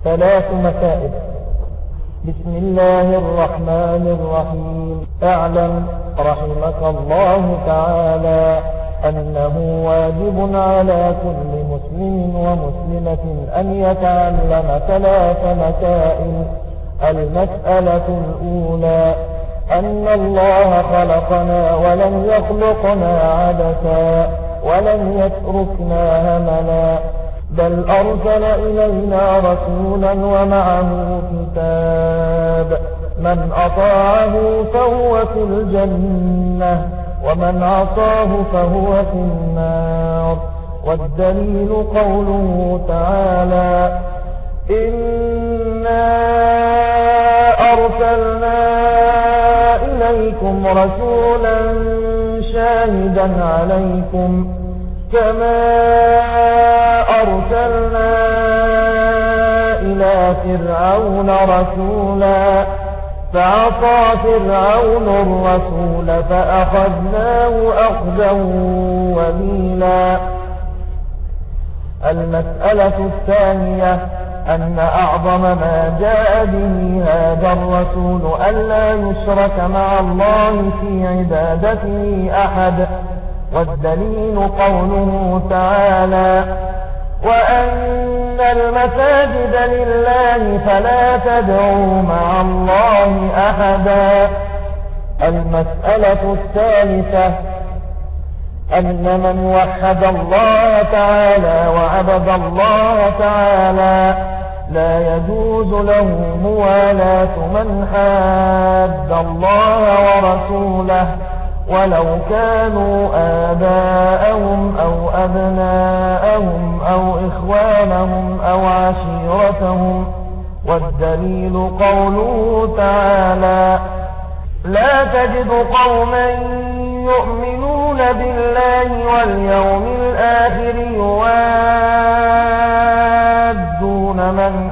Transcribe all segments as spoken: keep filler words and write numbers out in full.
ثلاث مسائل. بسم الله الرحمن الرحيم. اعلم رحمك الله تعالى أنه واجب على كل مسلم ومسلمة أن يتعلم ثلاث مسائل. المسألة الأولى أن الله خلقنا ولم يخلقنا عبثا ولم يتركنا هملا، بل أرسل إلينا رسولا ومعه كتاب، من أطاعه فهو في الجنة ومن عصاه فهو في النار. والدليل قوله تعالى: إنا أرسلنا إليكم رسولا شاهدا عليكم كما أرسلنا إلى فرعون رسولا فعصى فرعون الرسول فأخذناه أخذا وبيلا. المسألة الثانية أن أعظم ما جاء به هذا الرسول ألا يشرك مع الله في عبادته أحد. والدليل قوله تعالى: وأن المساجد لله فلا تدعوا مع الله أحدا. المسألة الثالثة أن من وحد الله تعالى وعبد الله تعالى لا يجوز له موالاة من حاد الله ورسوله ولو كانوا آباءهم أو أبناءهم أو إخوانهم أو عشيرتهم. والدليل قوله تعالى: لا تجد قوما يؤمنون بالله واليوم الآخر يوادون من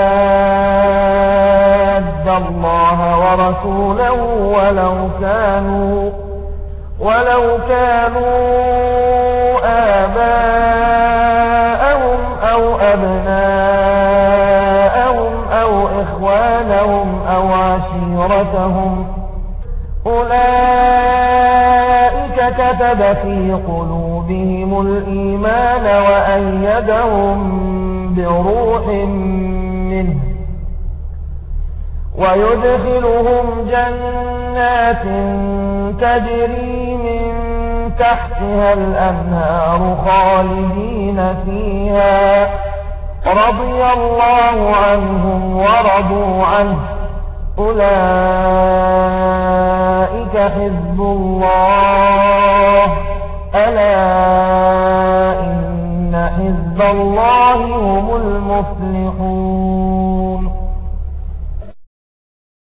حاد الله ورسوله ولو كانوا ولو كانوا آباءهم أو أبناءهم أو إخوانهم أو عشيرتهم، أولئك كتب في قلوبهم الإيمان وأيدهم بروح منه ويدخلهم جنات تجري من تحتها الأنهار خالدين فيها، رضي الله عنهم ورضوا عنه، أولئك حزب الله، ألا إن حزب الله هم المفلحون.